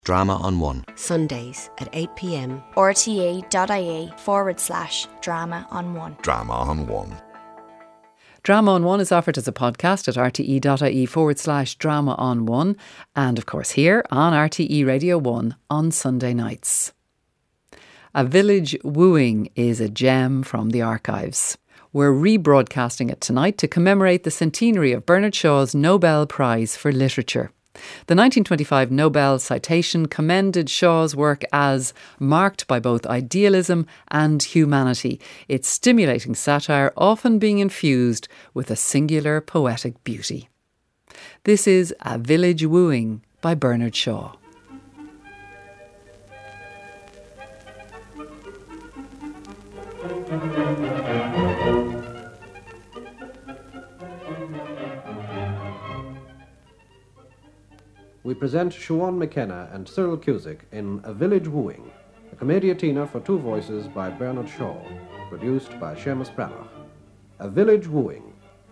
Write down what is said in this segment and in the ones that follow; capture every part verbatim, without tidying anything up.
Drama on One. Sundays at eight p.m. rte.ie forward slash drama on one. Drama on One. Drama on One is offered as a podcast at rte.ie forward slash drama on one, and of course here on R T E Radio one on Sunday nights. A Village Wooing is a gem from the archives. We're rebroadcasting it tonight to commemorate the centenary of Bernard Shaw's Nobel Prize for Literature. The nineteen twenty-five Nobel citation commended Shaw's work as marked by both idealism and humanity, its stimulating satire often being infused with a singular poetic beauty. This is A Village Wooing by Bernard Shaw. We present Siobhan McKenna and Cyril Cusick in A Village Wooing, a commedia for two voices by Bernard Shaw, produced by Seamus Branagh. A Village Wooing.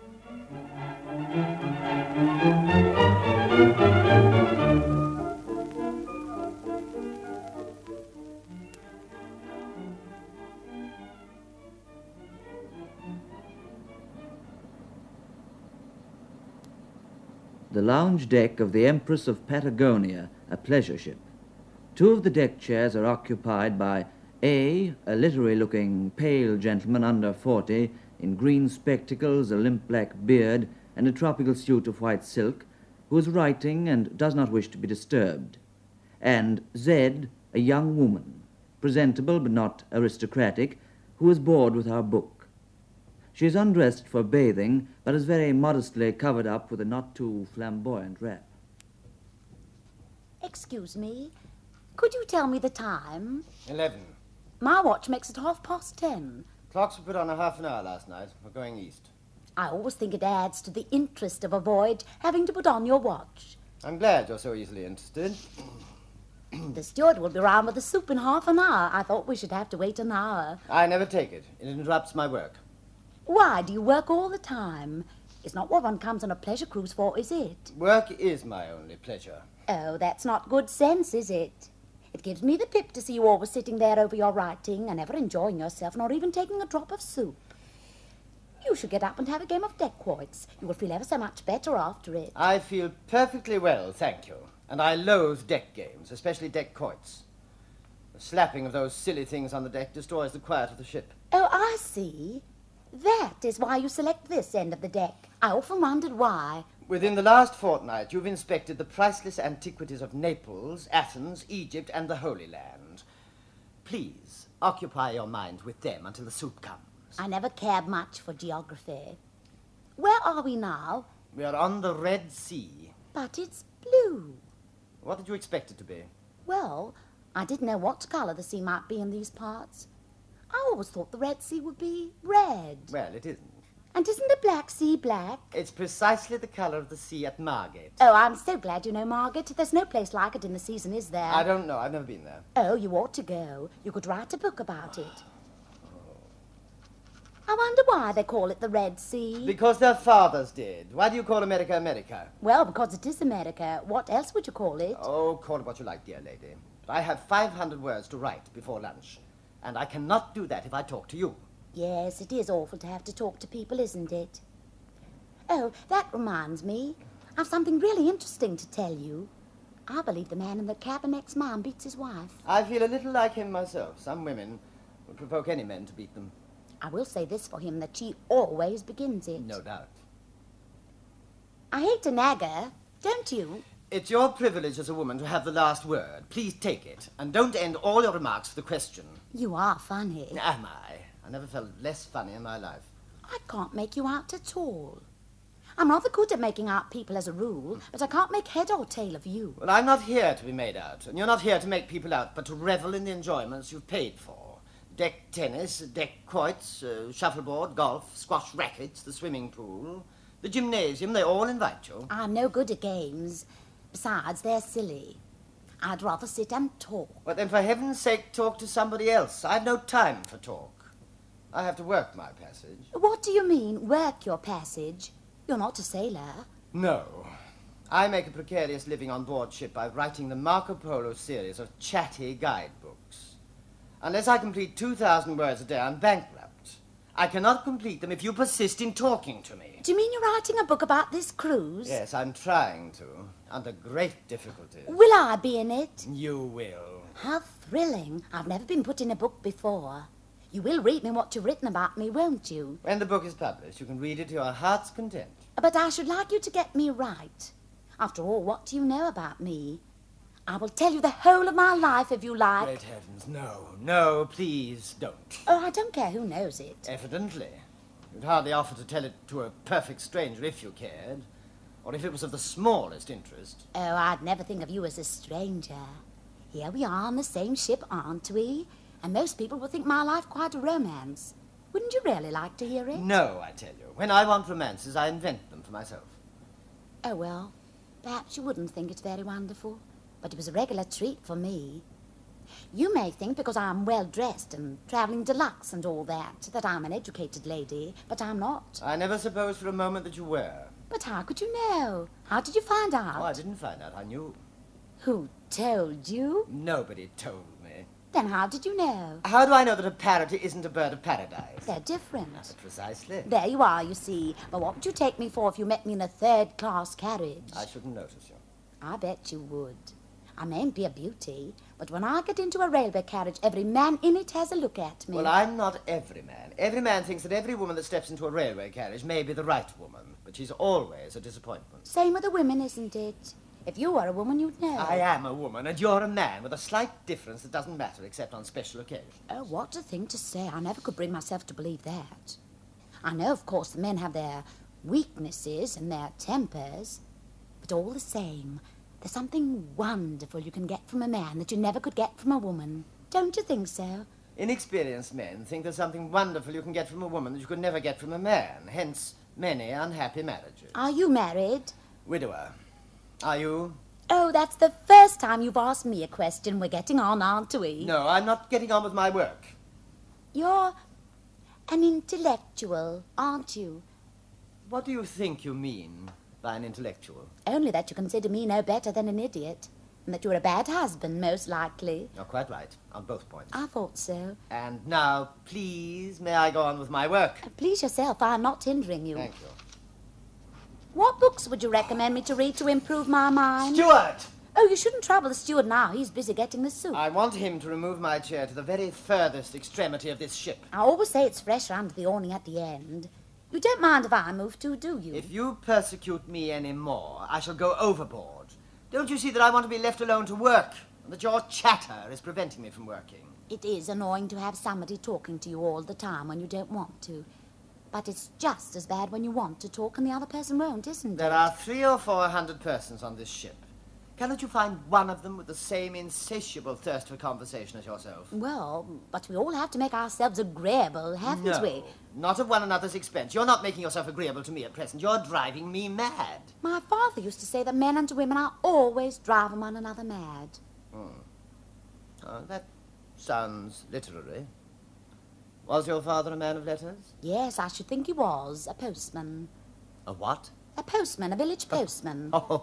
The lounge deck of the Empress of Patagonia, a pleasure ship. Two of the deck chairs are occupied by A, a literary-looking, pale gentleman under forty, in green spectacles, a limp black beard, and a tropical suit of white silk, who is writing and does not wish to be disturbed. And Z, a young woman, presentable but not aristocratic, who is bored with our book. She is undressed for bathing, but is very modestly covered up with a not too flamboyant wrap. Excuse me, could you tell me the time? Eleven. My watch makes it half past ten. Clocks were put on a half an hour last night. We're going east. I always think it adds to the interest of a voyage having to put on your watch. I'm glad you're so easily interested. The steward will be round with the soup in half an hour. I thought we should have to wait an hour. I never take it. It interrupts my work. Why do you work all the time? It's not what one comes on a pleasure cruise for, is it? Work is my only pleasure. Oh, that's not good sense, is it? It gives me the pip to see you always sitting there over your writing and never enjoying yourself, nor even taking a drop of soup. You should get up and have a game of deck quoits. You will feel ever so much better after it. I feel perfectly well, thank you. And I loathe deck games, especially deck quoits. The slapping of those silly things on the deck destroys the quiet of the ship. Oh, I see. That is why you select this end of the deck. I often wondered why. Within the last fortnight, you've inspected the priceless antiquities of Naples, Athens, Egypt, and the Holy Land. Please, occupy your mind with them until the soup comes. I never cared much for geography. Where are we now? We are on the Red Sea. But it's blue. What did you expect it to be? Well, I didn't know what colour the sea might be in these parts. I always thought the Red Sea would be red. Well, it isn't. And isn't the Black Sea black? It's precisely the colour of the sea at Margate. Oh, I'm so glad you know Margate. There's no place like it in the season, is there? I don't know. I've never been there. Oh, you ought to go. You could write a book about it. I wonder why they call it the Red Sea. Because their fathers did. Why do you call America America? Well, because it is America. What else would you call it? Oh, call it what you like, dear lady. But I have five hundred words to write before lunch. And I cannot do that if I talk to you. Yes, it is awful to have to talk to people, isn't it? Oh, that reminds me. I've something really interesting to tell you. I believe the man in the cabinet's mom beats his wife. I feel a little like him myself. Some women would provoke any men to beat them. I will say this for him, that she always begins it. No doubt. I hate to nag her, don't you? It's your privilege as a woman to have the last word. Please take it. And don't end all your remarks with a question. You are funny. Am I? I never felt less funny in my life. I can't make you out at all. I'm rather good at making out people as a rule, but I can't make head or tail of you. Well, I'm not here to be made out, and you're not here to make people out, but to revel in the enjoyments you've paid for. Deck tennis, deck quoits, uh, shuffleboard, golf, squash rackets, the swimming pool, the gymnasium, they all invite you. I'm no good at games. Besides, they're silly. I'd rather sit and talk. But then, for heaven's sake, talk to somebody else. I've no time for talk. I have to work my passage. What do you mean, work your passage? You're not a sailor. No. I make a precarious living on board ship by writing the Marco Polo series of chatty guidebooks. Unless I complete two thousand words a day, I'm bankrupt. I cannot complete them if you persist in talking to me. Do you mean you're writing a book about this cruise? Yes, I'm trying to, under great difficulties. Will I be in it? You will. How thrilling. I've never been put in a book before. You will read me what you've written about me, won't you? When the book is published, you can read it to your heart's content. But I should like you to get me right. After all, what do you know about me? I will tell you the whole of my life if you like. Great heavens, no, no, please don't. Oh, I don't care who knows it. Evidently. You'd hardly offer to tell it to a perfect stranger if you cared, or if it was of the smallest interest. Oh, I'd never think of you as a stranger. Here we are on the same ship, aren't we? And most people would think my life quite a romance. Wouldn't you really like to hear it? No, I tell you. When I want romances, I invent them for myself. Oh, well, perhaps you wouldn't think it very wonderful, but it was a regular treat for me. You may think because I'm well-dressed and travelling deluxe and all that, that I'm an educated lady, but I'm not. I never supposed for a moment that you were. But how could you know? How did you find out? Oh, I didn't find out. I knew. Who told you? Nobody told me. Then how did you know? How do I know that a parrot isn't a bird of paradise? They're different. But precisely. There you are, you see. But what would you take me for if you met me in a third-class carriage? I shouldn't notice you. I bet you would. I mayn't be a beauty, but when I get into a railway carriage, every man in it has a look at me. Well, I'm not every man. Every man thinks that every woman that steps into a railway carriage may be the right woman, but she's always a disappointment. Same with the women, isn't it? If you were a woman, you'd know. I am a woman, and you're a man, with a slight difference that doesn't matter except on special occasions. Oh, what a thing to say. I never could bring myself to believe that. I know, of course, the men have their weaknesses and their tempers, but all the same, there's something wonderful you can get from a man that you never could get from a woman. Don't you think so? Inexperienced men think there's something wonderful you can get from a woman that you could never get from a man, hence many unhappy marriages. Are you married? Widower. Are you? Oh, that's the first time you've asked me a question. We're getting on, aren't we? No, I'm not getting on with my work. You're an intellectual, aren't you? What do you think you mean by an intellectual? Only that you consider me no better than an idiot, and that you're a bad husband, most likely. You're quite right, on both points. I thought so. And now, please, may I go on with my work? Please yourself, I'm not hindering you. Thank you. What books would you recommend me to read to improve my mind? Stuart! Oh, you shouldn't trouble the steward now. He's busy getting the soup. I want him to remove my chair to the very furthest extremity of this ship. I always say it's fresher under the awning at the end. You don't mind if I move too, do you? If you persecute me any more, I shall go overboard. Don't you see that I want to be left alone to work, and that your chatter is preventing me from working? It is annoying to have somebody talking to you all the time when you don't want to. But it's just as bad when you want to talk and the other person won't, isn't it? There are three or four hundred persons on this ship. Cannot you find one of them with the same insatiable thirst for conversation as yourself? Well, but we all have to make ourselves agreeable, haven't no, we? Not at one another's expense. You're not making yourself agreeable to me at present. You're driving me mad. My father used to say that men and women are always driving one another mad. Hmm. Oh, that sounds literary. Was your father a man of letters? Yes, I should think he was. A postman. A what? A postman, a village postman. Oh,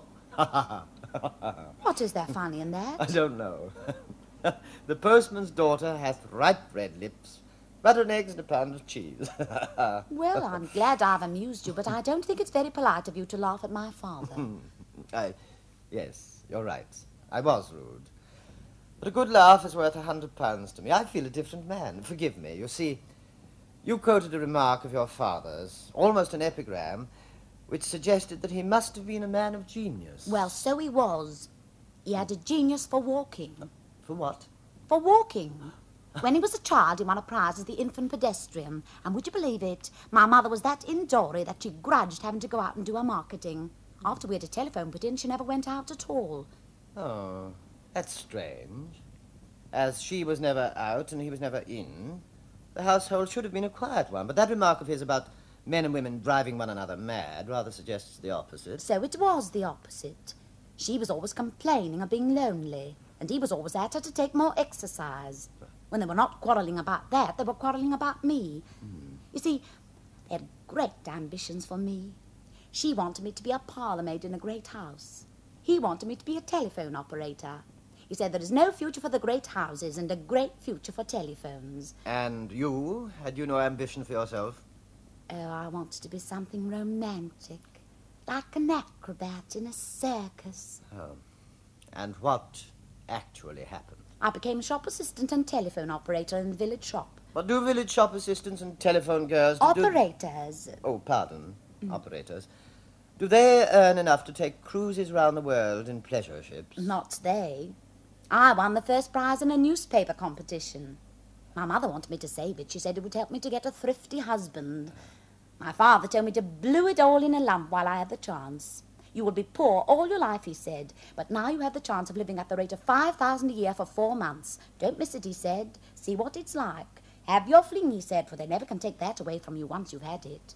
What is there funny in that? I don't know. The postman's daughter hath ripe red lips, butter and eggs and a pound of cheese. Well, I'm glad I've amused you, but I don't think it's very polite of you to laugh at my father. I, yes, you're right. I was rude. But a good laugh is worth a hundred pounds to me. I feel a different man. Forgive me. You see, you quoted a remark of your father's, almost an epigram, which suggested that he must have been a man of genius. Well, so he was. He had a genius for walking. For what? For walking. When he was a child, he won a prize as the infant pedestrian. And would you believe it? My mother was that indory that she grudged having to go out and do her marketing. After we had a telephone put in, she never went out at all. Oh, that's strange. As she was never out and he was never in, the household should have been a quiet one. But that remark of his about men and women driving one another mad rather suggests the opposite. So it was the opposite. She was always complaining of being lonely, and he was always at her to take more exercise. When they were not quarrelling about that, they were quarrelling about me. Mm. You see, they had great ambitions for me. She wanted me to be a parlour-maid in a great house. He wanted me to be a telephone operator. He said there is no future for the great houses and a great future for telephones. And you? Had you no ambition for yourself? Oh, I wanted to be something romantic, like an acrobat in a circus. Oh. And what actually happened? I became shop assistant and telephone operator in the village shop. What do village shop assistants and telephone girls do? Operators. Oh, pardon. Mm. Operators. Do they earn enough to take cruises round the world in pleasure ships? Not they. I won the first prize in a newspaper competition. My mother wanted me to save it. She said it would help me to get a thrifty husband. My father told me to blow it all in a lump while I had the chance. You will be poor all your life, he said, but now you have the chance of living at the rate of five thousand a year for four months. Don't miss it, he said. See what it's like. Have your fling, he said, for they never can take that away from you once you've had it.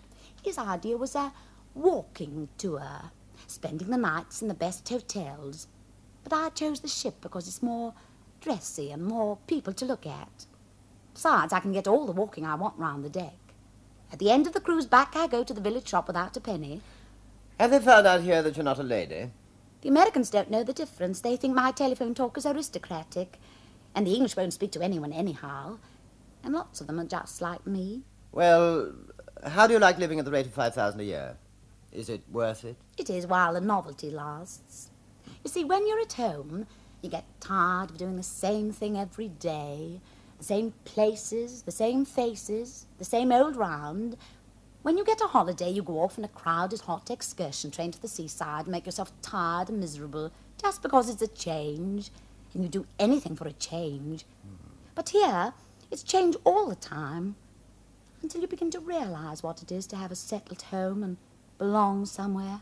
His idea was a walking tour, spending the nights in the best hotels. But I chose the ship because it's more dressy and more people to look at. Besides, I can get all the walking I want round the deck. At the end of the cruise back, I go to the village shop without a penny. Have they found out here that you're not a lady? The Americans don't know the difference. They think my telephone talk is aristocratic. And the English won't speak to anyone anyhow. And lots of them are just like me. Well, how do you like living at the rate of five thousand a year? Is it worth it? It is, while the novelty lasts. You see, when you're at home, you get tired of doing the same thing every day. The same places, the same faces, the same old round. When you get a holiday, you go off in a crowded, hot excursion train to the seaside and make yourself tired and miserable just because it's a change. And you do anything for a change. Mm. But here, it's change all the time. Until you begin to realize what it is to have a settled home and belong somewhere.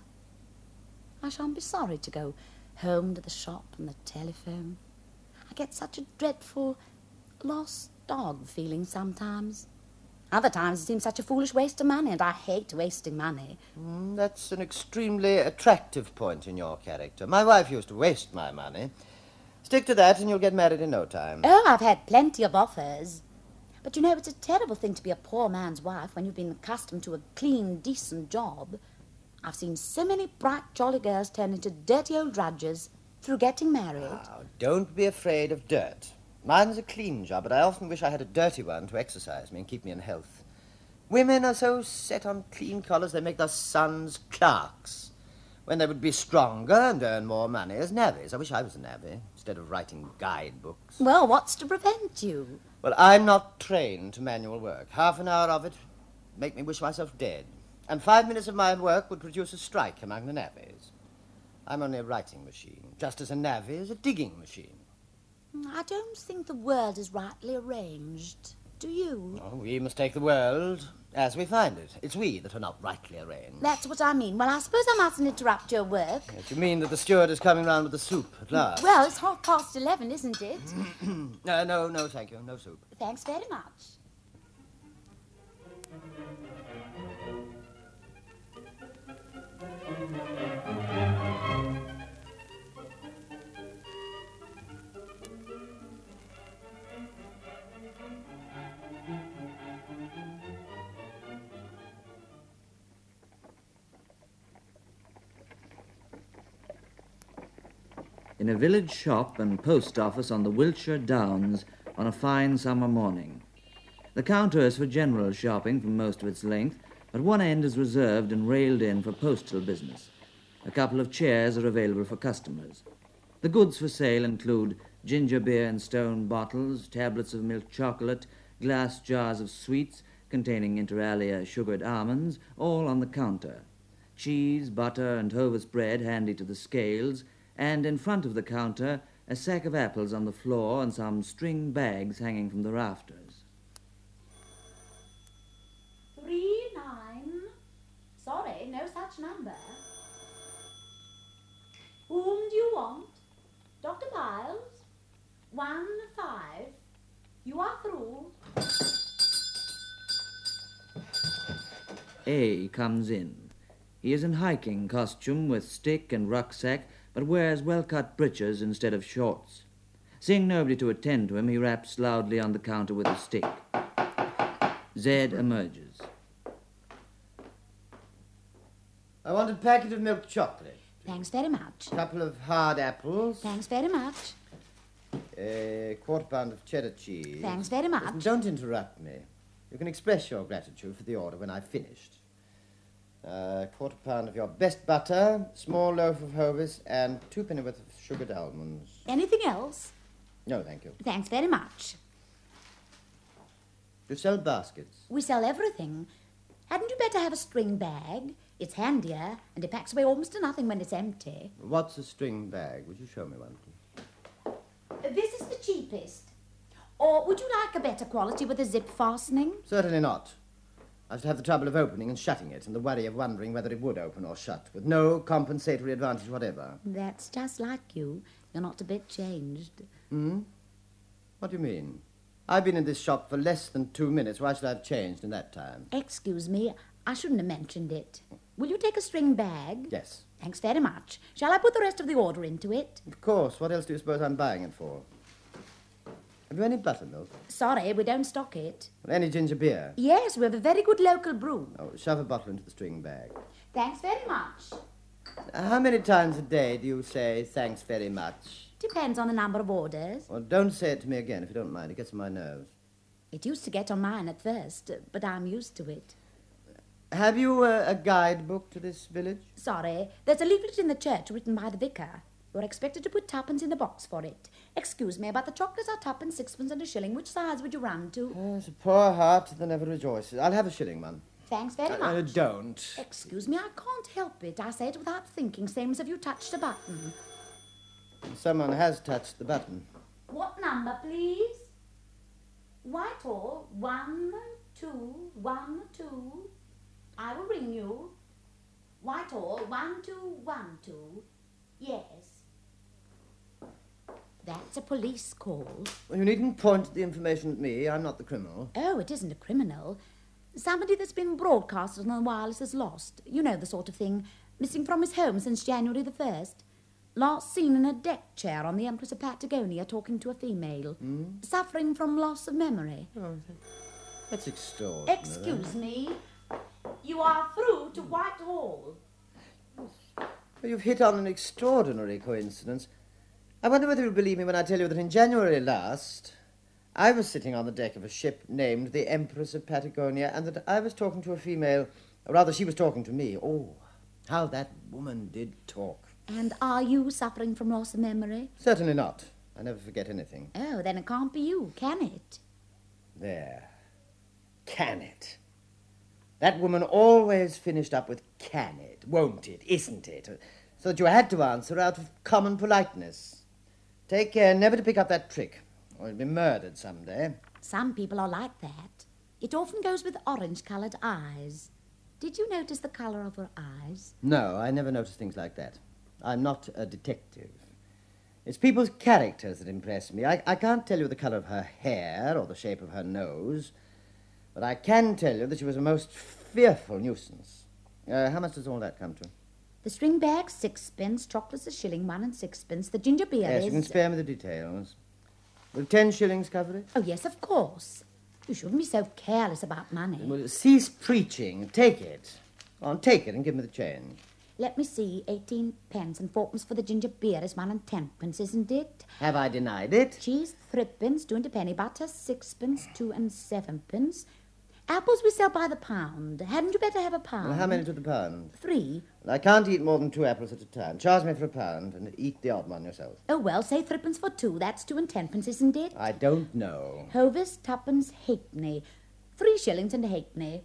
I shan't be sorry to go home to the shop and the telephone. I get such a dreadful lost dog feeling sometimes. Other times it seems such a foolish waste of money, and I hate wasting money. Mm, that's an extremely attractive point in your character. My wife used to waste my money. Stick to that and you'll get married in no time. Oh, I've had plenty of offers. But you know, it's a terrible thing to be a poor man's wife when you've been accustomed to a clean, decent job. I've seen so many bright, jolly girls turn into dirty old drudges through getting married. Now, don't be afraid of dirt. Mine's a clean job, but I often wish I had a dirty one to exercise me and keep me in health. Women are so set on clean collars, they make their sons clerks, when they would be stronger and earn more money as navvies. I wish I was a navvy, instead of writing guidebooks. Well, what's to prevent you? Well, I'm not trained to manual work. Half an hour of it make me wish myself dead. And five minutes of my work would produce a strike among the navvies. I'm only a writing machine, just as a navvy is a digging machine. I don't think the world is rightly arranged. Do you? Oh, we must take the world as we find it. It's we that are not rightly arranged. That's what I mean. Well, I suppose I mustn't interrupt your work. Yes, you mean that the steward is coming round with the soup at last? Well, it's half past eleven, isn't it? uh, no, no, thank you. No soup. Thanks very much. In a village shop and post office on the Wiltshire Downs on a fine summer morning. The counter is for general shopping from most of its length, but one end is reserved and railed in for postal business. A couple of chairs are available for customers. The goods for sale include ginger beer in stone bottles, tablets of milk chocolate, glass jars of sweets containing inter alia sugared almonds, all on the counter. Cheese, butter, and Hovis bread handy to the scales, and in front of the counter, a sack of apples on the floor and some string bags hanging from the rafters. Three, nine. Sorry, no such number. Whom do you want? Doctor Miles? One, five. You are through. A comes in. He is in hiking costume with stick and rucksack, but wears well-cut breeches instead of shorts. Seeing nobody to attend to him, he raps loudly on the counter with his stick. Z emerges. I want a packet of milk chocolate. Thanks very much. A couple of hard apples. Thanks very much. A quarter pound of cheddar cheese. Thanks very much. Listen, don't interrupt me. You can express your gratitude for the order when I've finished. A uh, quarter pound of your best butter, small loaf of Hovis, and two pennyworth of sugared almonds. Anything else? No, thank you. Thanks very much. You sell baskets? We sell everything. Hadn't you better have a string bag? It's handier, and it packs away almost to nothing when it's empty. What's a string bag? Would you show me one, please? Uh, This is the cheapest. Or would you like a better quality with a zip fastening? Certainly not. I should have the trouble of opening and shutting it, and the worry of wondering whether it would open or shut, with no compensatory advantage whatever. That's just like you. You're not a bit changed. Hmm? What do you mean? I've been in this shop for less than two minutes. Why should I have changed in that time? Excuse me, I shouldn't have mentioned it. Will you take a string bag? Yes. Thanks very much. Shall I put the rest of the order into it? Of course. What else do you suppose I'm buying it for? Have you any buttermilk? Sorry, we don't stock it. Any ginger beer? Yes, we have a very good local brew. Oh, shove a bottle into the string bag. Thanks very much. How many times a day do you say thanks very much? Depends on the number of orders. Well, don't say it to me again if you don't mind. It gets on my nerves. It used to get on mine at first, but I'm used to it. Have you uh, a guidebook to this village? Sorry, there's a leaflet in the church written by the vicar. You're expected to put twopence in the box for it. Excuse me, but the chocolates are twopence, sixpence and a shilling. Which size would you run to? Oh, it's a poor heart that never rejoices. I'll have a shilling, man. Thanks very Uh, much. don't. Excuse me, I can't help it. I say it without thinking, same as if you touched a button. Someone has touched the button. What number, please? Whitehall, one, two, one, two. I will ring you. Whitehall, one, two, one, two. Yes. That's a police call. Well, you needn't point the information at me. I'm not the criminal. Oh, it isn't a criminal. Somebody that's been broadcasted on the wireless is lost. You know the sort of thing. Missing from his home since January the first. Last seen in a deck chair on the Empress of Patagonia talking to a female. Hmm? Suffering from loss of memory. Oh, that's extraordinary. Excuse me. You are through to Whitehall. Well, you've hit on an extraordinary coincidence. I wonder whether you'll believe me when I tell you that in January last, I was sitting on the deck of a ship named the Empress of Patagonia, and that I was talking to a female, or rather she was talking to me. Oh, how that woman did talk. And are you suffering from loss of memory? Certainly not. I never forget anything. Oh, then it can't be you, can it? There. Can it? That woman always finished up with can it, won't it, isn't it? So that you had to answer out of common politeness. Take care never to pick up that trick, or you'll be murdered someday. Some people are like that. It often goes with orange-coloured eyes. Did you notice the colour of her eyes? No, I never notice things like that. I'm not a detective. It's people's characters that impress me. I, I can't tell you the colour of her hair or the shape of her nose, but I can tell you that she was a most fearful nuisance. Uh, how much does all that come to? The string bag, sixpence, chocolates a shilling, one and sixpence. The ginger beer Yes, is... you can spare me the details. Will ten shillings cover it? Oh, yes, of course. You shouldn't be so careless about money. Well, cease preaching. Take it. Go on, take it and give me the change. Let me see, eighteen pence and fourpence for the ginger beer is one and tenpence, isn't it? Have I denied it? Cheese, threepence, two and a penny, butter, sixpence, two and sevenpence. Apples we sell by the pound. Hadn't you better have a pound? Well, how many to the pound? Three. Well, I can't eat more than two apples at a time. Charge me for a pound and eat the odd one yourself. Oh, well, say threepence for two. That's two and tenpence, isn't it? I don't know. Hovis, twopence, halfpenny. Three shillings and a halfpenny.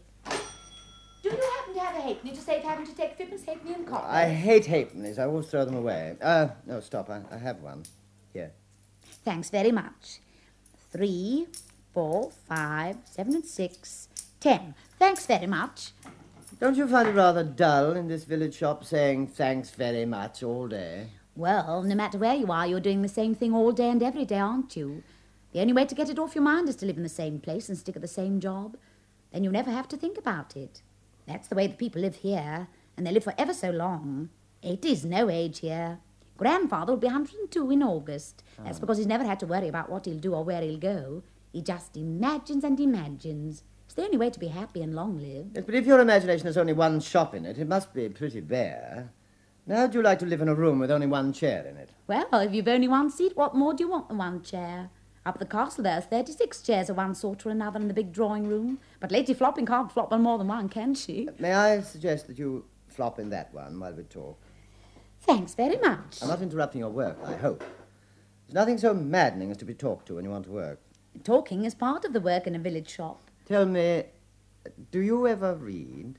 Do you happen to have a halfpenny to save having to take threepence, halfpenny and copper? I hate halfpennies. I always throw them away. Uh, no, stop. I, I have one. Here. Thanks very much. Three, four, five, seven and six, ten. Thanks very much. Don't you find it rather dull in this village shop saying thanks very much all day? Well, no matter where you are, you're doing the same thing all day and every day, aren't you? The only way to get it off your mind is to live in the same place and stick at the same job. Then you never have to think about it. That's the way the people live here, and they live for ever so long. Eighty's no age here. Grandfather will be one hundred and two in August. Oh. That's because he's never had to worry about what he'll do or where he'll go. He just imagines and imagines. It's the only way to be happy and long-lived. Yes, but if your imagination has only one shop in it, it must be pretty bare. Now, how'd you like to live in a room with only one chair in it? Well, if you've only one seat, what more do you want than one chair? Up at the castle there's thirty-six chairs of one sort or another in the big drawing room. But Lady Flopping can't flop on more than one, can she? May I suggest that you flop in that one while we talk? Thanks very much. I'm not interrupting your work, I hope. There's nothing so maddening as to be talked to when you want to work. Talking is part of the work in a village shop. Tell me, do you ever read?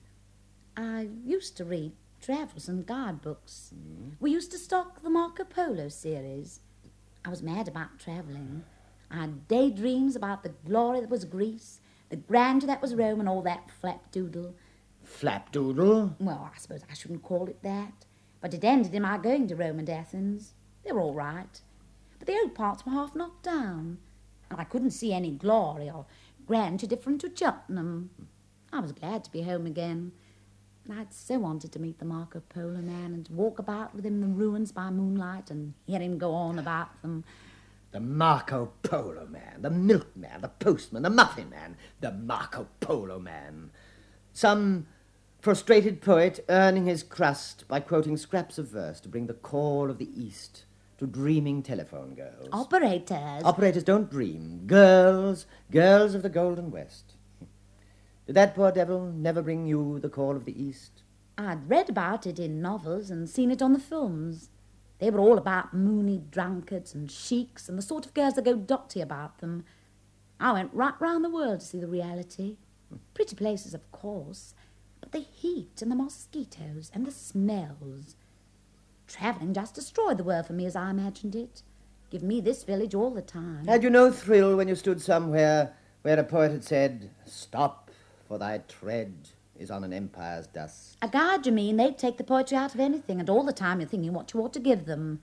I used to read travels and guidebooks. Mm. We used to stock the Marco Polo series. I was mad about travelling. I had daydreams about the glory that was Greece, the grandeur that was Rome, and all that flapdoodle. Flapdoodle? Well, I suppose I shouldn't call it that. But it ended in my going to Rome and Athens. They were all right. But the old parts were half knocked down. And I couldn't see any glory or grandeur different to Cheltenham. I was glad to be home again. And I'd so wanted to meet the Marco Polo man and to walk about with him in the ruins by moonlight and hear him go on about them. The Marco Polo man, the milkman, the postman, the muffin man, the Marco Polo man. Some frustrated poet earning his crust by quoting scraps of verse to bring the call of the East to dreaming telephone girls. Operators. Operators don't dream. Girls, girls of the Golden West. Did that poor devil never bring you the call of the East? I'd read about it in novels and seen it on the films. They were all about moony drunkards and sheiks and the sort of girls that go dotty about them. I went right round the world to see the reality. Pretty places, of course, but the heat and the mosquitoes and the smells. Travelling just destroyed the world for me as I imagined it. Give me this village all the time. Had you no thrill when you stood somewhere where a poet had said, "Stop, for thy tread is on an empire's dust"? A guide, you mean? They'd take the poetry out of anything, and all the time you're thinking what you ought to give them.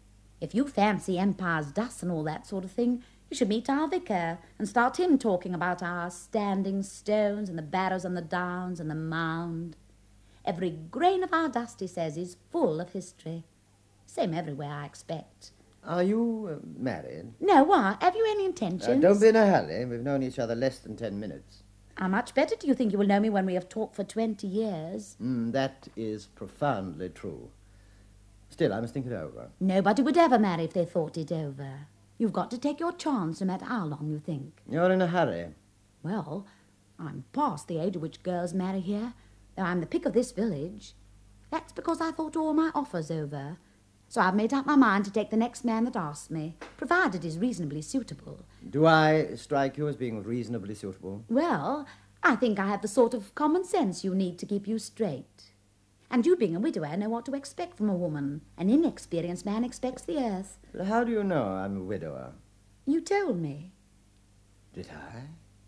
If you fancy empire's dust and all that sort of thing, you should meet our vicar and start him talking about our standing stones and the barrows and the downs and the mound. Every grain of our dust, he says, is full of history. Same everywhere, I expect. Are you uh, married? No, why? Have you any Uh, intentions? don't be in a hurry. We've known each other less than ten minutes. How much better do you think you will know me when we have talked for twenty years? Mm, that is profoundly true. Still, I must think it over. Nobody would ever marry if they thought it over. You've got to take your chance no matter how long you think. You're in a hurry. Well, I'm past the age at which girls marry here, though I'm the pick of this village. That's because I thought all my offers over. So I've made up my mind to take the next man that asks me, provided he's reasonably suitable. Do I strike you as being reasonably suitable? Well, I think I have the sort of common sense you need to keep you straight. And you, being a widower, know what to expect from a woman. An inexperienced man expects the earth. How do you know I'm a widower? You told me. Did I?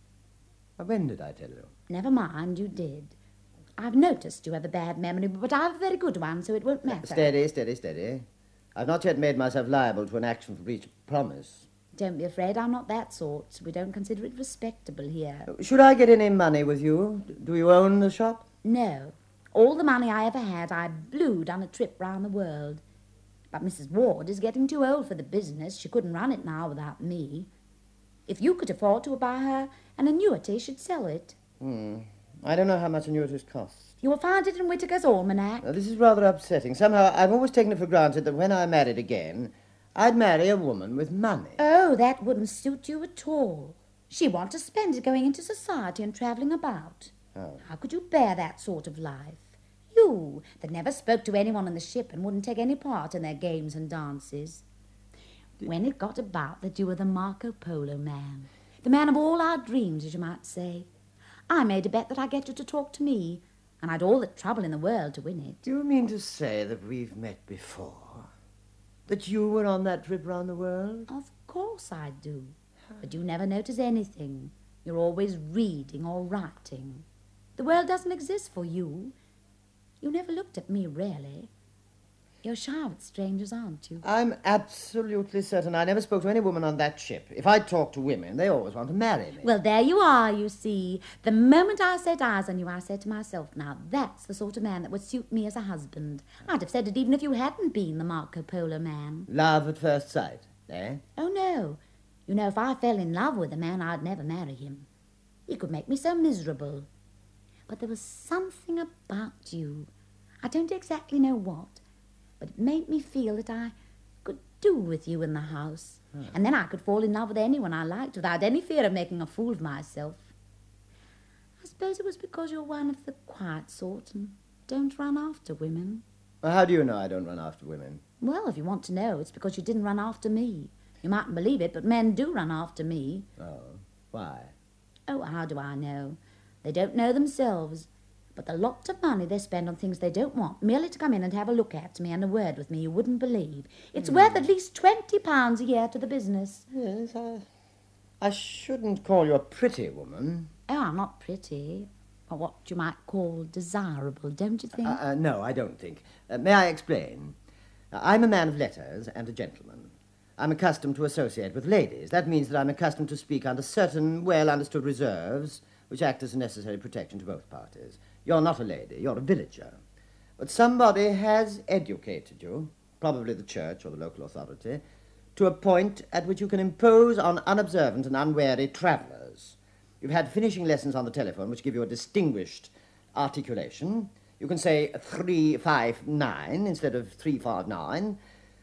When did I tell you? Never mind, you did. I've noticed you have a bad memory, but I have a very good one, so it won't matter. Steady, steady, steady. I've not yet made myself liable to an action for breach of promise. Don't be afraid, I'm not that sort. We don't consider it respectable here. Should I get any money with you? Do you own the shop? No. All the money I ever had I blew on a trip round the world. But Missus Ward is getting too old for the business. She couldn't run it now without me. If you could afford to buy her an annuity, she'd sell it. Hmm. I don't know how much annuities cost. You will find it in Whittaker's Almanac. Now, this is rather upsetting. Somehow I've always taken it for granted that when I married again, I'd marry a woman with money. Oh, that wouldn't suit you at all. She wants to spend it going into society and travelling about. Oh. How could you bear that sort of life? You, that never spoke to anyone on the ship and wouldn't take any part in their games and dances. When it got about that you were the Marco Polo man, the man of all our dreams, as you might say, I made a bet that I'd get you to talk to me, and I'd all the trouble in the world to win it. Do you mean to say that we've met before? That you were on that trip round the world? Of course I do. But you never notice anything. You're always reading or writing. The world doesn't exist for you. You never looked at me, really. You're shy with strangers, aren't you? I'm absolutely certain I never spoke to any woman on that ship. If I talk to women, they always want to marry me. Well, there you are, you see. The moment I set eyes on you, I said to myself, now that's the sort of man that would suit me as a husband. I'd have said it even if you hadn't been the Marco Polo man. Love at first sight, eh? Oh, no. You know, if I fell in love with a man, I'd never marry him. He could make me so miserable. But there was something about you. I don't exactly know what, but it made me feel that I could do with you in the house. Hmm. And then I could fall in love with anyone I liked without any fear of making a fool of myself. I suppose it was because you're one of the quiet sort and don't run after women. Well, how do you know I don't run after women? Well, if you want to know, it's because you didn't run after me. You mightn't believe it, but men do run after me. Oh, why? Oh, how do I know? They don't know themselves. But the lot of money they spend on things they don't want, merely to come in and have a look at me and a word with me, you wouldn't believe. It's mm. worth at least twenty pounds a year to the business. Yes, I, I shouldn't call you a pretty woman. Oh, I'm not pretty. Or what you might call desirable, don't you think? Uh, uh, no, I don't think. Uh, may I explain? Uh, I'm a man of letters and a gentleman. I'm accustomed to associate with ladies. That means that I'm accustomed to speak under certain well-understood reserves, which act as a necessary protection to both parties. You're not a lady, you're a villager. But somebody has educated you, probably the church or the local authority, to a point at which you can impose on unobservant and unwary travellers. You've had finishing lessons on the telephone which give you a distinguished articulation. You can say three five nine instead of three five nine.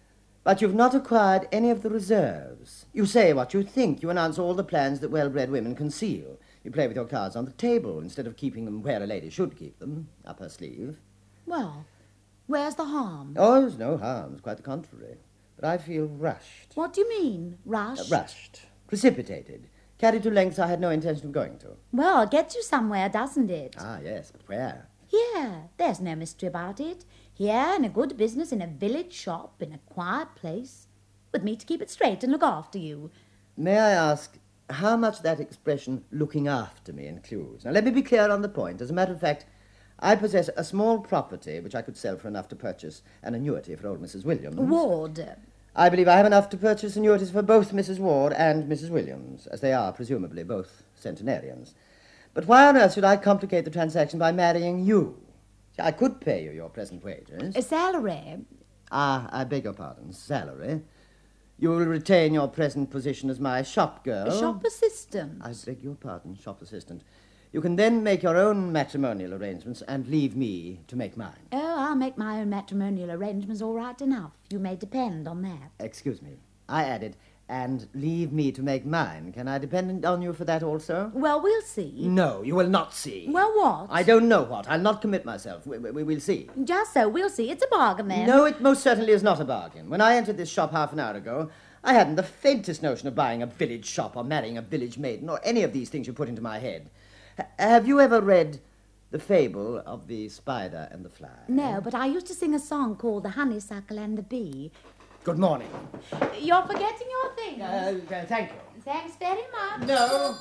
But you've not acquired any of the reserves. You say what you think. You announce all the plans that well-bred women conceal. You play with your cards on the table instead of keeping them where a lady should keep them, up her sleeve. Well, where's the harm? Oh, there's no harm. It's quite the contrary. But I feel rushed. What do you mean, rushed? Uh, rushed. Precipitated. Carried to lengths I had no intention of going to. Well, it gets you somewhere, doesn't it? Ah, yes, but where? Here. There's no mystery about it. Here, in a good business, in a village shop, in a quiet place, with me to keep it straight and look after you. May I ask how much that expression, looking after me, includes? Now, let me be clear on the point. As a matter of fact, I possess a small property which I could sell for enough to purchase an annuity for old Missus Williams. Ward. I believe I have enough to purchase annuities for both Missus Ward and Missus Williams, as they are, presumably, both centenarians. But why on earth should I complicate the transaction by marrying you? I could pay you your present wages. A salary? Ah, I beg your pardon, salary. You will retain your present position as my shop girl. A shop assistant? I beg your pardon, shop assistant. You can then make your own matrimonial arrangements and leave me to make mine. Oh, I'll make my own matrimonial arrangements all right enough. You may depend on that. Excuse me. I added, and leave me to make mine. Can I depend on you for that also? Well, we'll see. No, you will not see. Well, what? I don't know what. I'll not commit myself. We, we, we'll see. Just so. We'll see. It's a bargain, then. No, it most certainly is not a bargain. When I entered this shop half an hour ago, I hadn't the faintest notion of buying a village shop or marrying a village maiden or any of these things you put into my head. H- have you ever read The Fable of the Spider and the Fly? No, but I used to sing a song called The Honeysuckle and the Bee. Good morning. You're forgetting your things. Uh, thank you. Thanks very much. No.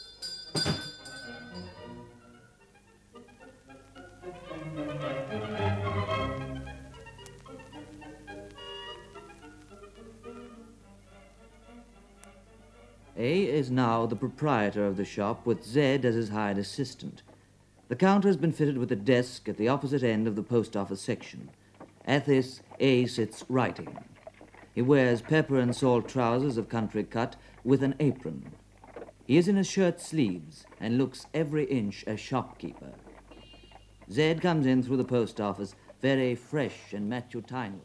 A is now the proprietor of the shop, with Z as his hired assistant. The counter has been fitted with a desk at the opposite end of the post office section. At this, A sits writing. He wears pepper and salt trousers of country cut with an apron. He is in his shirt sleeves and looks every inch a shopkeeper. Z comes in through the post office, very fresh and matutinal.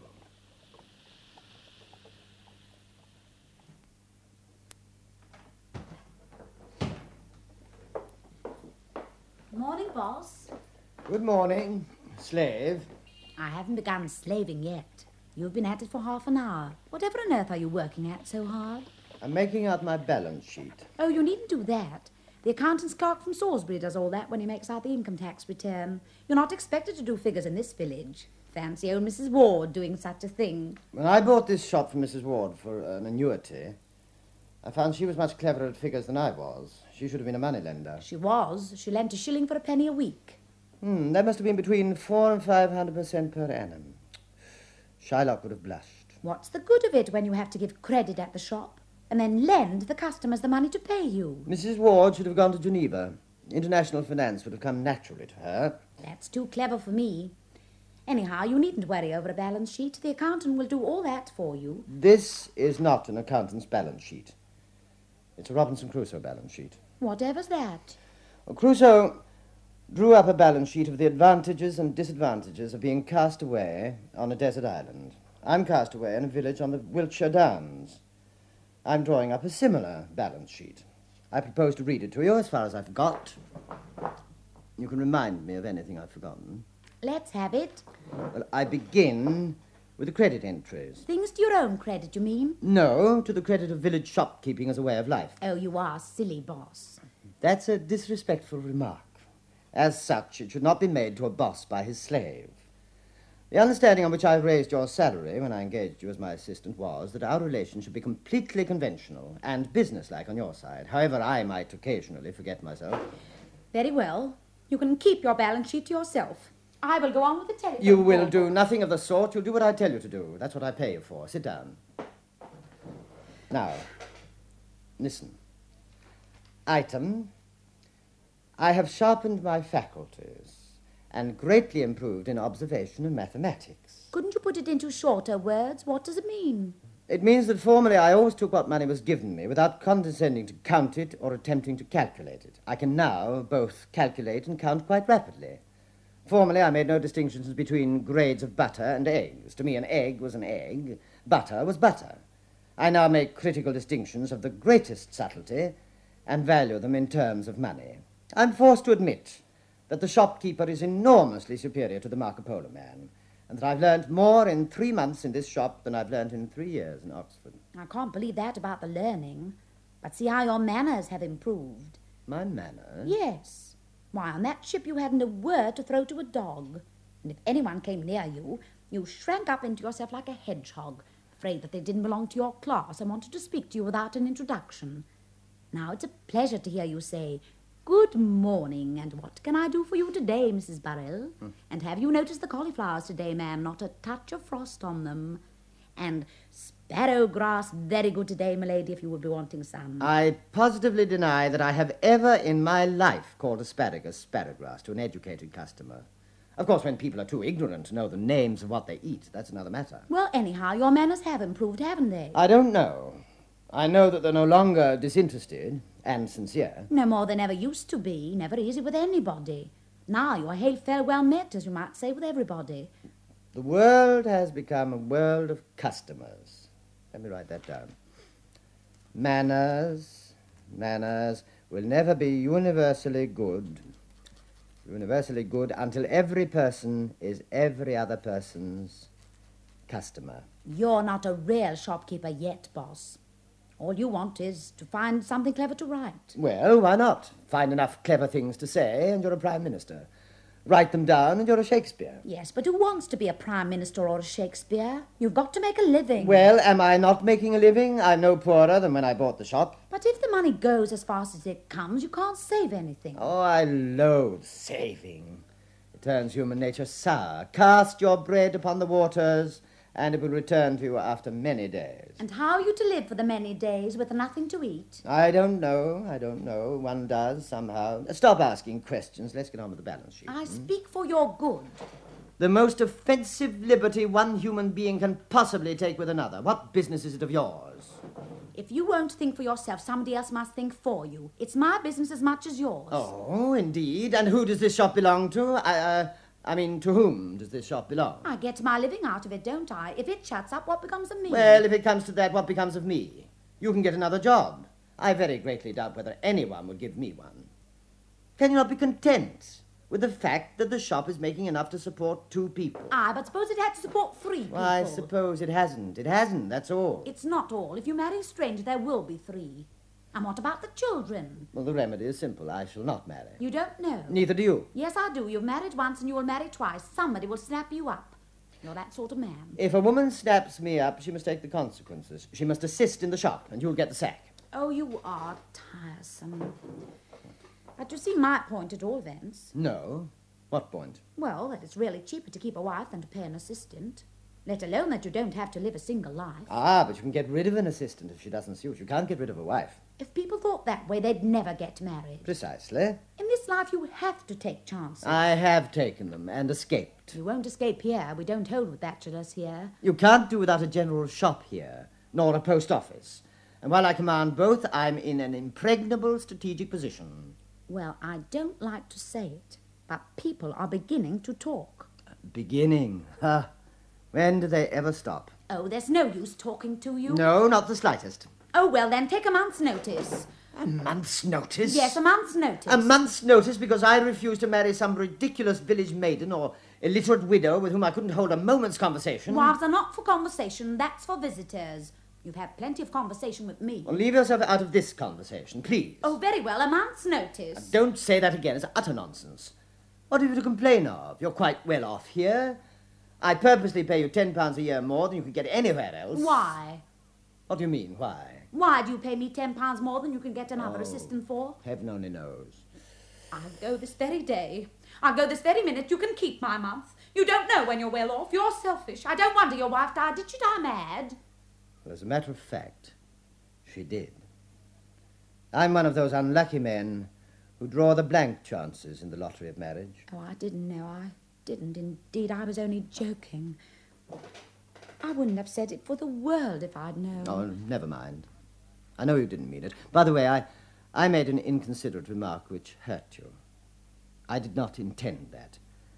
Morning, boss. Good morning, slave. I haven't begun slaving yet. You've been at it for half an hour. Whatever on earth are you working at so hard? I'm making out my balance sheet. Oh, you needn't do that. The accountant's clerk from Salisbury does all that when he makes out the income tax return. You're not expected to do figures in this village. Fancy old Missus Ward doing such a thing. When I bought this shop from Missus Ward for an annuity, I found she was much cleverer at figures than I was. She should have been a moneylender. She was. She lent a shilling for a penny a week. Hmm, that must have been between four and five hundred percent per annum. Shylock would have blushed. What's the good of it when you have to give credit at the shop and then lend the customers the money to pay you? Missus Ward should have gone to Geneva. International finance would have come naturally to her. That's too clever for me. Anyhow, you needn't worry over a balance sheet. The accountant will do all that for you. This is not an accountant's balance sheet. It's a Robinson Crusoe balance sheet. Whatever's that? Well, Crusoe drew up a balance sheet of the advantages and disadvantages of being cast away on a desert island. I'm cast away in a village on the Wiltshire Downs. I'm drawing up a similar balance sheet. I propose to read it to you as far as I forgot. You can remind me of anything I've forgotten. Let's have it. Well, I begin with the credit entries. Things to your own credit, you mean? No, to the credit of village shopkeeping as a way of life. Oh, you are silly, boss. That's a disrespectful remark. As such, it should not be made to a boss by his slave. The understanding on which I raised your salary when I engaged you as my assistant was that our relation should be completely conventional and businesslike on your side, however I might occasionally forget myself. Very well. You can keep your balance sheet to yourself. I will go on with the telephone. You will call. do nothing of the sort. You'll do what I tell you to do. That's what I pay you for. Sit down. Now, listen. Item, I have sharpened my faculties and greatly improved in observation and mathematics. Couldn't you put it into shorter words? What does it mean? It means that formerly I always took what money was given me without condescending to count it or attempting to calculate it. I can now both calculate and count quite rapidly. Formerly I made no distinctions between grades of butter and eggs. To me an egg was an egg, butter was butter. I now make critical distinctions of the greatest subtlety and value them in terms of money. I'm forced to admit that the shopkeeper is enormously superior to the Marco Polo man, and that I've learned more in three months in this shop than I've learned in three years in Oxford. I can't believe that about the learning. But see how your manners have improved. My manners? Yes. Why, on that ship you hadn't a word to throw to a dog. And if anyone came near you, you shrank up into yourself like a hedgehog, afraid that they didn't belong to your class and wanted to speak to you without an introduction. Now it's a pleasure to hear you say, "Good morning, and what can I do for you today, Missus Burrell? Hmm. And have you noticed the cauliflowers today, ma'am? Not a touch of frost on them. And sparrow grass very good today, my lady, if you would be wanting some." I positively deny that I have ever in my life called asparagus sparrowgrass to an educated customer. Of course, when people are too ignorant to know the names of what they eat, that's another matter. Well, anyhow, your manners have improved, haven't they? I don't know. I know that they're no longer disinterested and sincere. No more than ever used to be, never easy with anybody. Now you're hail fair well met, as you might say, with everybody. The world has become a world of customers. Let me write that down. Manners, manners will never be universally good. Universally good until every person is every other person's customer. You're not a real shopkeeper yet, boss. All you want is to find something clever to write. Well, why not? Find enough clever things to say and you're a Prime Minister. Write them down and you're a Shakespeare. Yes, but who wants to be a Prime Minister or a Shakespeare? You've got to make a living. Well, am I not making a living? I'm no poorer than when I bought the shop. But if the money goes as fast as it comes, you can't save anything. Oh, I loathe saving. It turns human nature sour. Cast your bread upon the waters and it will return to you after many days. And how are you to live for the many days with nothing to eat? I don't know, I don't know. One does, somehow. Stop asking questions. Let's get on with the balance sheet. I speak for your good. The most offensive liberty one human being can possibly take with another. What business is it of yours? If you won't think for yourself, somebody else must think for you. It's my business as much as yours. Oh, indeed. And who does this shop belong to? I, uh... I mean, to whom does this shop belong? I get my living out of it, don't I? If it shuts up, what becomes of me? Well, if it comes to that, what becomes of me? You can get another job. I very greatly doubt whether anyone would give me one. Can you not be content with the fact that the shop is making enough to support two people? Aye, but suppose it had to support three people. Well, I suppose it hasn't. It hasn't, that's all. It's not all. If you marry a stranger, there will be three. And what about the children? Well, the remedy is simple. I shall not marry. You don't know? Neither do you. Yes, I do. You've married once and you will marry twice. Somebody will snap you up. You're that sort of man. If a woman snaps me up, she must take the consequences. She must assist in the shop, and you'll get the sack. Oh, you are tiresome. But you see my point at all events. No. What point? Well, that it's really cheaper to keep a wife than to pay an assistant. Let alone that you don't have to live a single life. Ah, but you can get rid of an assistant if she doesn't suit. You can't get rid of a wife. If people thought that way, they'd never get married. Precisely. In this life, you have to take chances. I have taken them and escaped. You won't escape here. We don't hold with bachelors here. You can't do without a general shop here, nor a post office. And while I command both, I'm in an impregnable strategic position. Well, I don't like to say it, but people are beginning to talk. Beginning? Huh? When do they ever stop? Oh, there's no use talking to you. No, not the slightest. Oh, well, then take a month's notice. A month's notice? Yes, a month's notice. A month's notice because I refuse to marry some ridiculous village maiden or illiterate widow with whom I couldn't hold a moment's conversation. Wives are not for conversation, that's for visitors. You've had plenty of conversation with me. Well, leave yourself out of this conversation, please. Oh, very well, a month's notice. Don't say that again. It's utter nonsense. What have you to complain of? You're quite well off here. I purposely pay you ten pounds a year more than you could get anywhere else. Why? What do you mean, why? Why do you pay me ten pounds more than you can get another Oh. assistant for? Heaven only knows. I'll go this very day. I'll go this very minute. You can keep my month. You don't know when you're well off. You're selfish. I don't wonder your wife died. Did she die mad? Well, as a matter of fact, she did. I'm one of those unlucky men who draw the blank chances in the lottery of marriage. Oh, I didn't know. I didn't indeed. I was only joking. I wouldn't have said it for the world if I'd known. Oh, never mind. I know you didn't mean it. By the way, I, I made an inconsiderate remark which hurt you. I did not intend that.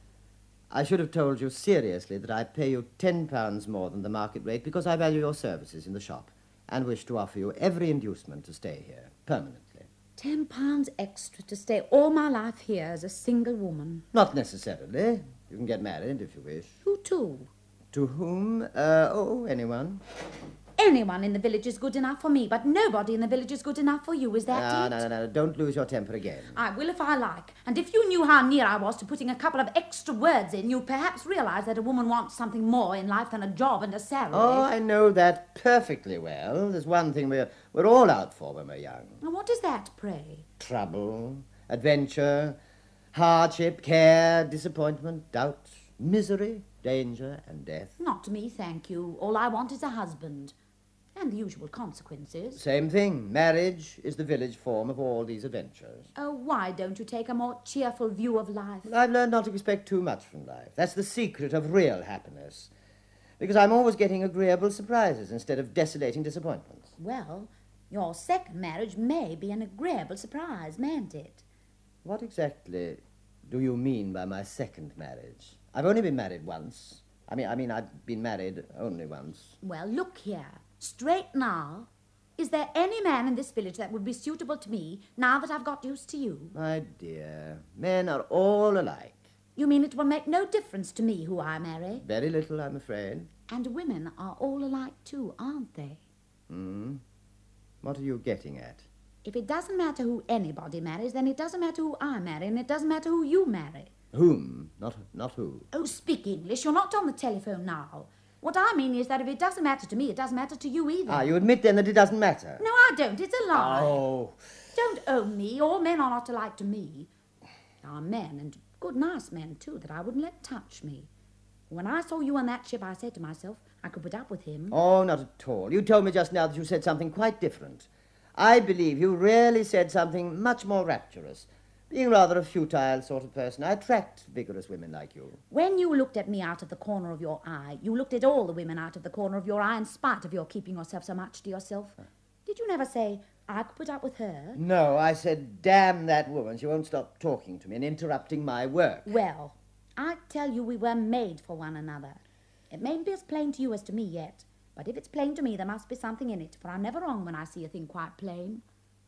I should have told you seriously that I pay you ten pounds more than the market rate because I value your services in the shop and wish to offer you every inducement to stay here permanently. Ten pounds extra to stay all my life here as a single woman. Not necessarily. You can get married if you wish. Who to? To whom? Uh, oh, anyone. Anyone in the village is good enough for me, but nobody in the village is good enough for you. Is that No, it? no, no, no. Don't lose your temper again. I will if I like. And if you knew how near I was to putting a couple of extra words in, you'd perhaps realise that a woman wants something more in life than a job and a salary. Oh, I know that perfectly well. There's one thing we're, we're all out for when we're young. Now, what is that, pray? Trouble, adventure, hardship, care, disappointment, doubt, misery, danger, and death. Not me, thank you. All I want is a husband. And the usual consequences. Same thing. Marriage is the village form of all these adventures. Oh, why don't you take a more cheerful view of life? I've learned not to expect too much from life. That's the secret of real happiness. Because I'm always getting agreeable surprises instead of desolating disappointments. Well, your second marriage may be an agreeable surprise, mayn't it? What exactly do you mean by my second marriage? I've only been married once. I mean, I mean, I've been married only once. Well, look here. Straight now. Is there any man in this village that would be suitable to me now that I've got used to you? My dear, men are all alike. You mean it will make no difference to me who I marry? Very little, I'm afraid. And women are all alike too, aren't they? Hmm? What are you getting at? If it doesn't matter who anybody marries, then it doesn't matter who I marry, and it doesn't matter who you marry. Whom? Not, not who. Oh, speak English. You're not on the telephone now. What I mean is that if it doesn't matter to me, it doesn't matter to you either. Ah, you admit then that it doesn't matter? No, I don't. It's a lie. Oh. Don't own me. All men are not alike to me. There are men, and good, nice men, too, that I wouldn't let touch me. When I saw you on that ship, I said to myself, I could put up with him. Oh, not at all. You told me just now that you said something quite different. I believe you really said something much more rapturous. Being rather a futile sort of person, I attract vigorous women like you. When you looked at me out of the corner of your eye, you looked at all the women out of the corner of your eye in spite of your keeping yourself so much to yourself. Did you never say, I could put up with her? No, I said, damn that woman. She won't stop talking to me and interrupting my work. Well, I tell you we were made for one another. It mayn't be as plain to you as to me yet, but if it's plain to me, there must be something in it, for I'm never wrong when I see a thing quite plain.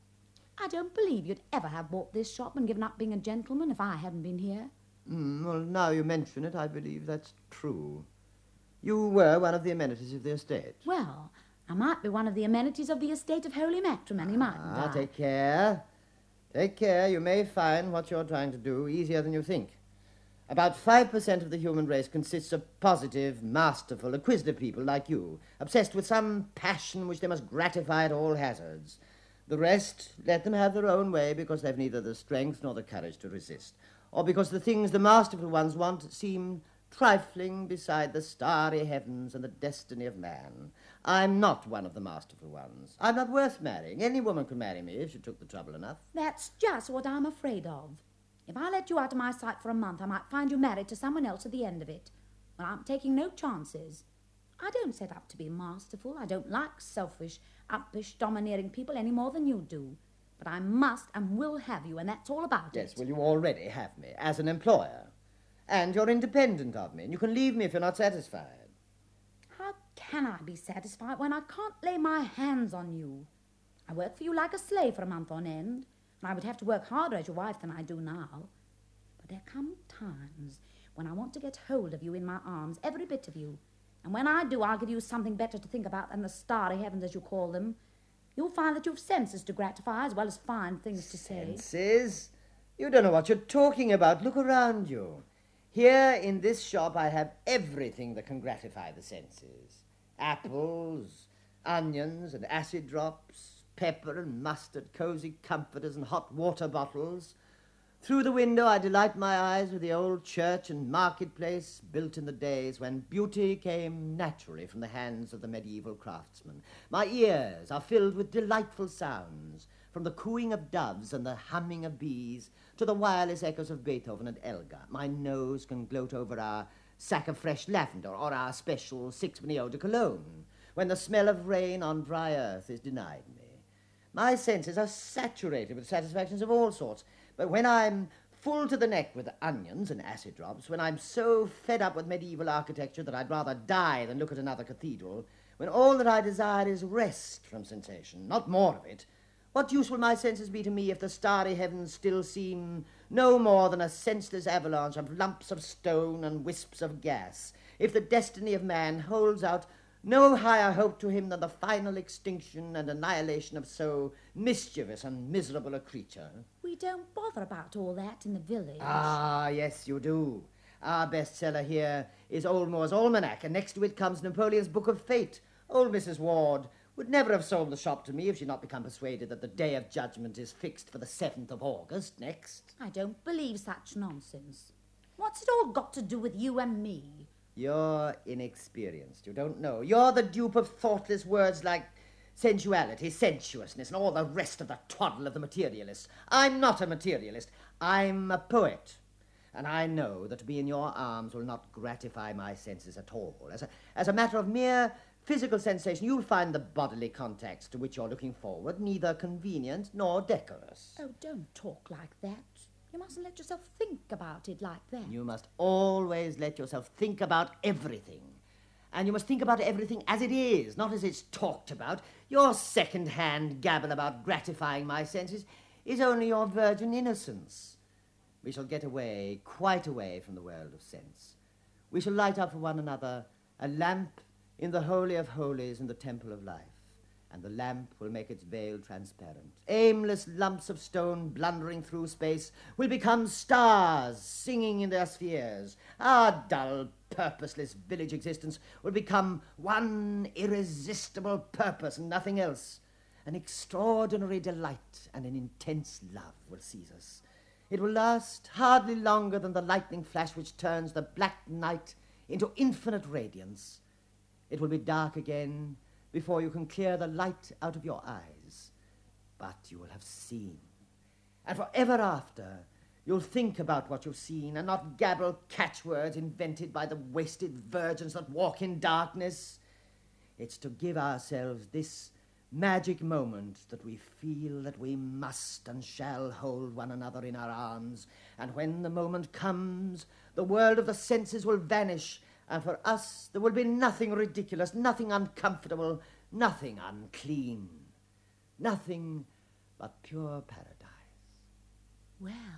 I don't believe you'd ever have bought this shop and given up being a gentleman if I hadn't been here. Mm, well, now you mention it, I believe that's true. You were one of the amenities of the estate. Well, I might be one of the amenities of the estate of holy matrimony, mightn't Ah, I? take care. Take care. You may find what you're trying to do easier than you think. About five percent of the human race consists of positive, masterful, acquisitive people like you, obsessed with some passion which they must gratify at all hazards. The rest, let them have their own way because they've neither the strength nor the courage to resist, or because the things the masterful ones want seem trifling beside the starry heavens and the destiny of man. I'm not one of the masterful ones. I'm not worth marrying. Any woman could marry me if she took the trouble enough. That's just what I'm afraid of. If I let you out of my sight for a month, I might find you married to someone else at the end of it. Well, I'm taking no chances. I don't set up to be masterful. I don't like selfish, uppish, domineering people any more than you do. But I must and will have you, and that's all about Yes, it. well, you already have me, as an employer. And you're independent of me, and you can leave me if you're not satisfied. How can I be satisfied when I can't lay my hands on you? I work for you like a slave for a month on end, and I would have to work harder as your wife than I do now. But there come times when I want to get hold of you in my arms, every bit of you. And when I do, I'll give you something better to think about than the starry heavens, as you call them. You'll find that you've senses to gratify as well as fine things to say. Senses? You don't know what you're talking about. Look around you. Here in this shop I have everything that can gratify the senses. Apples, onions and acid drops, pepper and mustard, cosy comforters and hot water bottles. Through the window I delight my eyes with the old church and marketplace built in the days when beauty came naturally from the hands of the medieval craftsman. My ears are filled with delightful sounds, from the cooing of doves and the humming of bees to the wireless echoes of Beethoven and Elgar. My nose can gloat over our sack of fresh lavender or our special sixpenny eau de cologne when the smell of rain on dry earth is denied me. My senses are saturated with satisfactions of all sorts, but when I'm full to the neck with onions and acid drops, when I'm so fed up with medieval architecture that I'd rather die than look at another cathedral, when all that I desire is rest from sensation, not more of it, what use will my senses be to me if the starry heavens still seem no more than a senseless avalanche of lumps of stone and wisps of gas, if the destiny of man holds out no higher hope to him than the final extinction and annihilation of so mischievous and miserable a creature? We don't bother about all that in the village. Ah, yes, you do. Our bestseller here is Old Moore's Almanac, and next to it comes Napoleon's Book of Fate. Old Missus Ward would never have sold the shop to me if she'd not become persuaded that the Day of Judgment is fixed for the seventh of August next. I don't believe such nonsense. What's it all got to do with you and me? You're inexperienced. You don't know. You're the dupe of thoughtless words like sensuality, sensuousness, and all the rest of the twaddle of the materialists. I'm not a materialist. I'm a poet. And I know that to be in your arms will not gratify my senses at all. As a, as a matter of mere physical sensation, you'll find the bodily contacts to which you're looking forward neither convenient nor decorous. Oh, don't talk like that. You mustn't let yourself think about it like that. You must always let yourself think about everything. And you must think about everything as it is, not as it's talked about. Your second-hand gabble about gratifying my senses is only your virgin innocence. We shall get away, quite away from the world of sense. We shall light up for one another a lamp in the Holy of Holies in the Temple of Life, and the lamp will make its veil transparent. Aimless lumps of stone blundering through space will become stars singing in their spheres. Our dull, purposeless village existence will become one irresistible purpose and nothing else. An extraordinary delight and an intense love will seize us. It will last hardly longer than the lightning flash which turns the black night into infinite radiance. It will be dark again before you can clear the light out of your eyes. But you will have seen. And forever after, you'll think about what you've seen and not gabble catchwords invented by the wasted virgins that walk in darkness. It's to give ourselves this magic moment that we feel that we must and shall hold one another in our arms. And when the moment comes, the world of the senses will vanish, and for us there will be nothing ridiculous, nothing uncomfortable, nothing unclean, nothing but pure paradise. Well,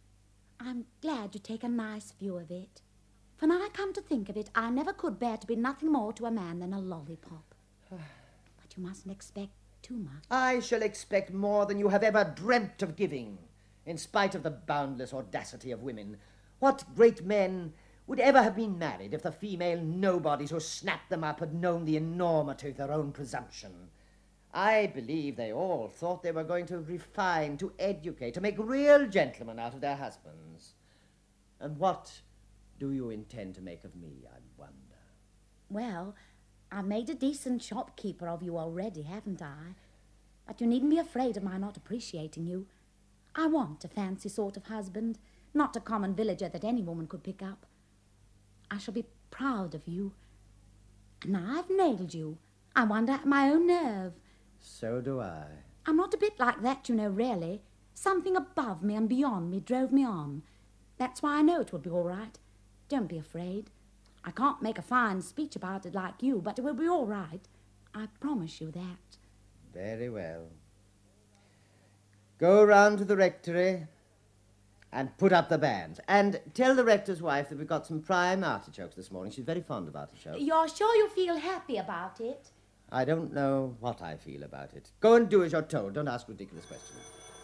I'm glad you take a nice view of it. For now I come to think of it, I never could bear to be nothing more to a man than a lollipop. But you mustn't expect too much. I shall expect more than you have ever dreamt of giving, in spite of the boundless audacity of women. What great men would ever have been married if the female nobodies who snapped them up had known the enormity of their own presumption? I believe they all thought they were going to refine, to educate, to make real gentlemen out of their husbands. And what do you intend to make of me, I wonder? Well, I've made a decent shopkeeper of you already, haven't I? But you needn't be afraid of my not appreciating you. I want a fancy sort of husband, not a common villager that any woman could pick up. I shall be proud of you. And now I've nailed you, I wonder at my own nerve. So do I. I'm not a bit like that, you know, really. Something above me and beyond me drove me on. That's why I know it will be all right. Don't be afraid. I can't make a fine speech about it like you, but it will be all right. I promise you that. Very well. Go round to the rectory and put up the banns. And tell the rector's wife that we've got some prime artichokes this morning. She's very fond of artichokes. You're sure you feel happy about it? I don't know what I feel about it. Go and do as you're told. Don't ask ridiculous questions.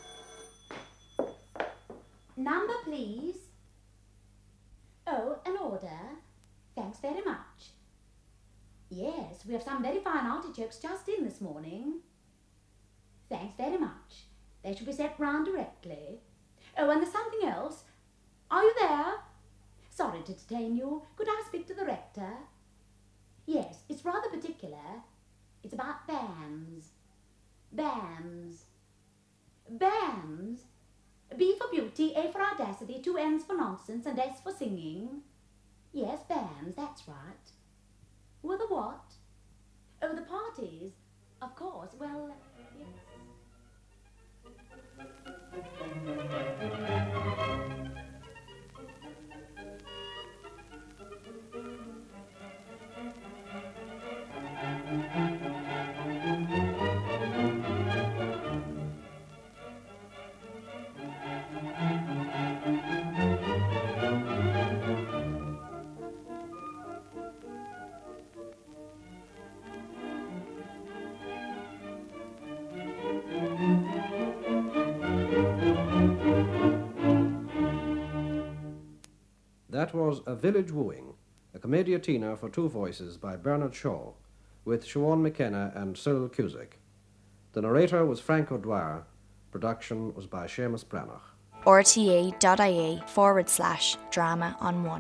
Number, please. Oh, an order. Thanks very much. Yes, we have some very fine artichokes just in this morning. Thanks very much. They shall be sent round directly. Oh, and there's something else. Are you there? Sorry to detain you. Could I speak to the rector? Yes, it's rather particular. It's about bands. Bands. Bands. B for beauty, A for audacity, two N's for nonsense, and S for singing. Yes, bands, that's right. Were the what? Oh, the parties. Of course, well, yes. That was A Village Wooing, a commedia-tina for two voices by Bernard Shaw, with Siobhan McKenna and Cyril Cusick. The narrator was Frank O'Dwyer. Production was by Seamus Branagh. R T E dot I E forward slash drama on one.